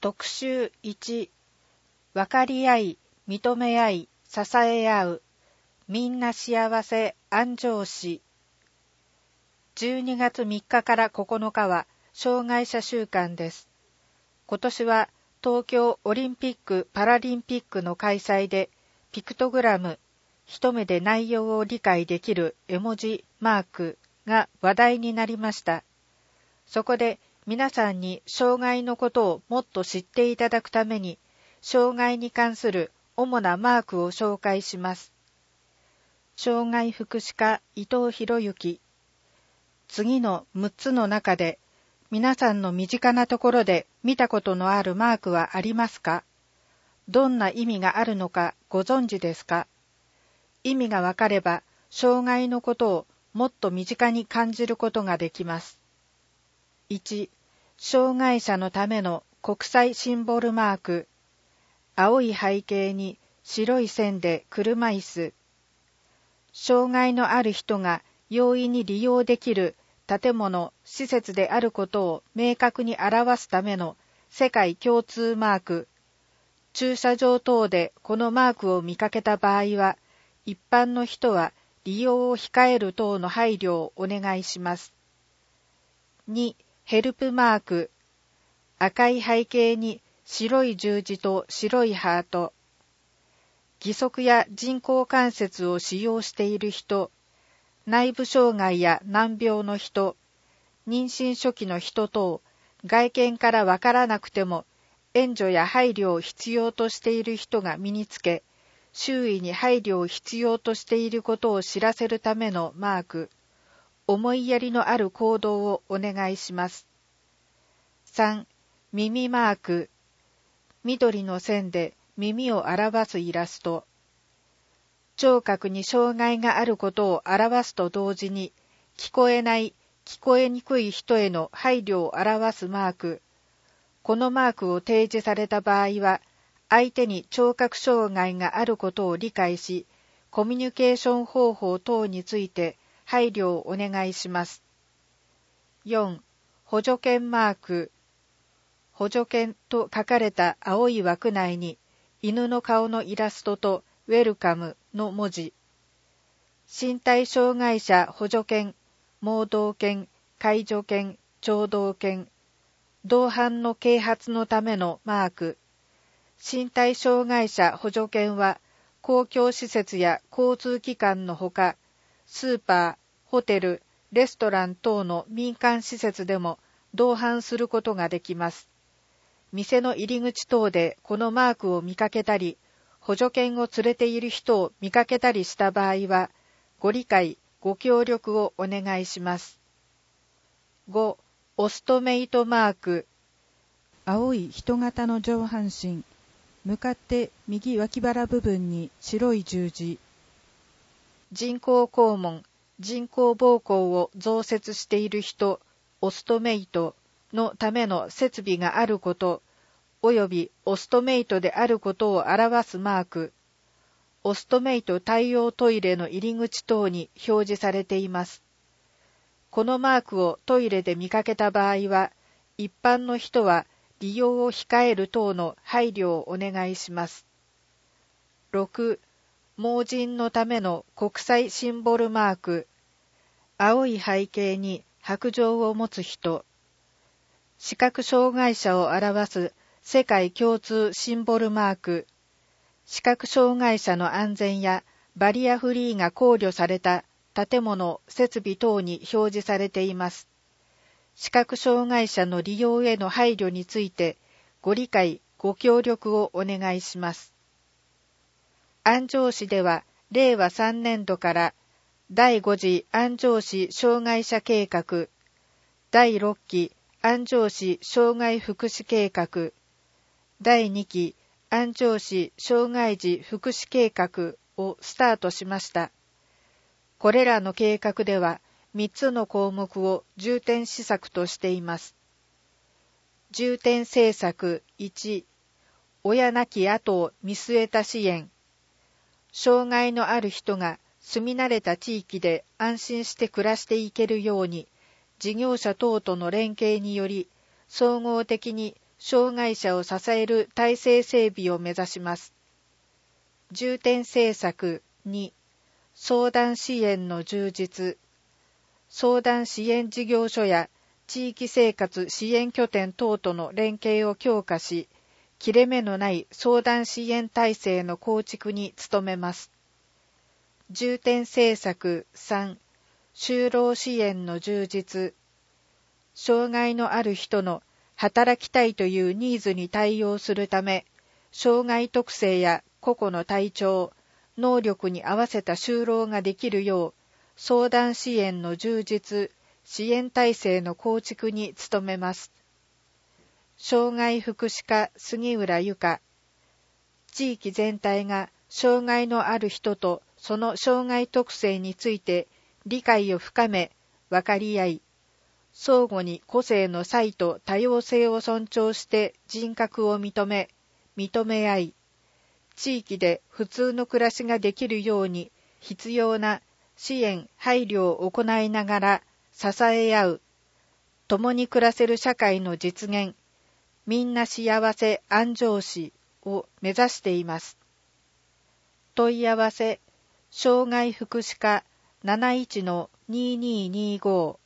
特集1、分かり合い、認め合い、支え合う、みんな幸せ安城市。12月3日から9日は障害者週間です。今年は東京オリンピック・パラリンピックの開催で、ピクトグラム、一目で内容を理解できる絵文字マークが話題になりました。そこで皆さんに障害のことをもっと知っていただくために、障害に関する主なマークを紹介します。障害福祉課伊藤博之。次の6つの中で、皆さんの身近なところで見たことのあるマークはありますか？どんな意味があるのかご存知ですか？意味がわかれば、障害のことをもっと身近に感じることができます。1、障害者のための国際シンボルマーク。青い背景に白い線で車椅子。障害のある人が容易に利用できる建物・施設であることを明確に表すための世界共通マーク。駐車場等でこのマークを見かけた場合は、一般の人は利用を控える等の配慮をお願いします。2、ヘルプマーク。赤い背景に白い十字と白いハート。義足や人工関節を使用している人、内部障害や難病の人、妊娠初期の人等、外見からわからなくても援助や配慮を必要としている人が身につけ、周囲に配慮を必要としていることを知らせるためのマーク。思いやりのある行動をお願いします。3、耳マーク。緑の線で耳を表すイラスト。聴覚に障害があることを表すと同時に、聞こえない、聞こえにくい人への配慮を表すマーク。このマークを提示された場合は、相手に聴覚障害があることを理解し、コミュニケーション方法等について配慮をお願いします。4、補助犬マーク。補助犬と書かれた青い枠内に、犬の顔のイラストとウェルカムの文字。身体障害者補助犬、盲導犬、介助犬、聴導犬。同伴の啓発のためのマーク。身体障害者補助犬は、公共施設や交通機関のほか、スーパー、ホテル、レストラン等の民間施設でも同伴することができます。店の入り口等でこのマークを見かけたり、補助犬を連れている人を見かけたりした場合は、ご理解、ご協力をお願いします。5、オストメイトマーク。青い人型の上半身。向かって右脇腹部分に白い十字。人工肛門、人工膀胱を増設している人、オストメイトのための設備があること、およびオストメイトであることを表すマーク。オストメイト対応トイレの入り口等に表示されています。このマークをトイレで見かけた場合は、一般の人は利用を控える等の配慮をお願いします。6、盲人のための国際シンボルマーク。青い背景に白杖を持つ人。視覚障害者を表す世界共通シンボルマーク。視覚障害者の安全やバリアフリーが考慮された建物・設備等に表示されています。視覚障害者の利用への配慮についてご理解、ご協力をお願いします。安城市では令和3年度から第5次安城市障害者計画、第6期安城市障害福祉計画、第2期安城市障害児福祉計画をスタートしました。これらの計画では3つの項目を重点施策としています。重点政策1、親なき後を見据えた支援。障害のある人が住み慣れた地域で安心して暮らしていけるように、事業者等との連携により、総合的に障害者を支える体制整備を目指します。重点政策2、相談支援の充実。相談支援事業所や地域生活支援拠点等との連携を強化し、切れ目のない相談支援体制の構築に努めます。重点政策3、就労支援の充実。障害のある人の働きたいというニーズに対応するため、障害特性や個々の体調、能力に合わせた就労ができるよう、相談支援の充実、支援体制の構築に努めます。障害福祉課杉浦由香。地域全体が障害のある人とその障害特性について理解を深め、分かり合い、相互に個性の差異と多様性を尊重して人格を認め合い、地域で普通の暮らしができるように必要な支援・配慮を行いながら支え合う、共に暮らせる社会の実現、みんな幸せ安城市を目指しています。問い合わせ、障害福祉課 71-2225